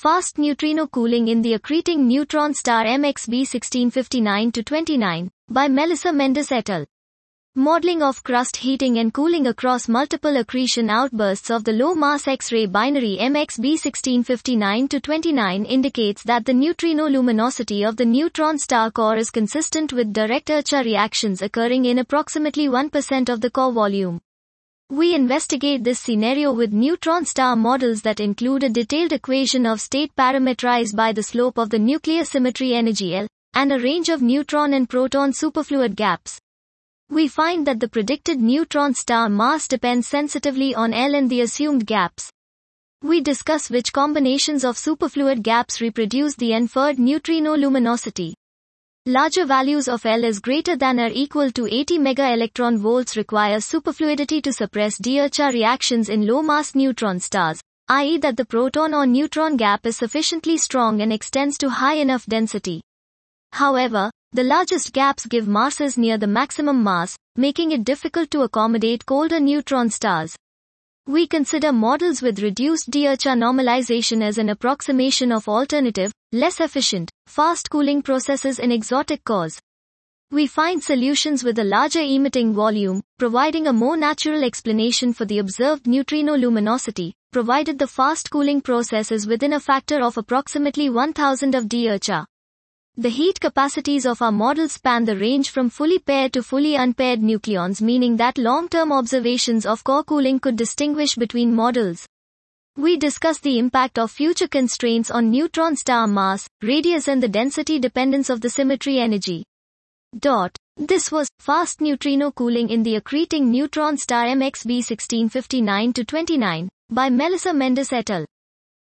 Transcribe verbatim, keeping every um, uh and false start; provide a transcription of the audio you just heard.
Fast neutrino cooling in the accreting neutron star M X B sixteen fifty-nine to twenty-nine, by Melissa Mendes et al. Modeling of crust heating and cooling across multiple accretion outbursts of the low-mass X-ray binary M X B sixteen fifty-nine to twenty-nine indicates that the neutrino luminosity of the neutron star core is consistent with direct-Urcha reactions occurring in approximately one percent of the core volume. We investigate this scenario with neutron star models that include a detailed equation of state parameterized by the slope of the nuclear symmetry energy L, and a range of neutron and proton superfluid gaps. We find that the predicted neutron star mass depends sensitively on L and the assumed gaps. We discuss which combinations of superfluid gaps reproduce the inferred neutrino luminosity. Larger values of L is greater than or equal to eighty megaelectron volts require superfluidity to suppress d-Urcha reactions in low-mass neutron stars, that is that the proton or neutron gap is sufficiently strong and extends to high enough density. However, the largest gaps give masses near the maximum mass, making it difficult to accommodate colder neutron stars. We consider models with reduced d-Urcha normalization as an approximation of alternative, less efficient, fast cooling processes in exotic cores. We find solutions with a larger emitting volume, providing a more natural explanation for the observed neutrino luminosity, provided the fast cooling process is within a factor of approximately one thousand of d-Urcha. The heat capacities of our models span the range from fully paired to fully unpaired nucleons, meaning that long-term observations of core cooling could distinguish between models. We discuss the impact of future constraints on neutron star mass, radius and the density dependence of the symmetry energy. Dot. This was Fast Neutrino Cooling in the Accreting Neutron Star M X B sixteen fifty-nine to twenty-nine by Melissa Mendes et al.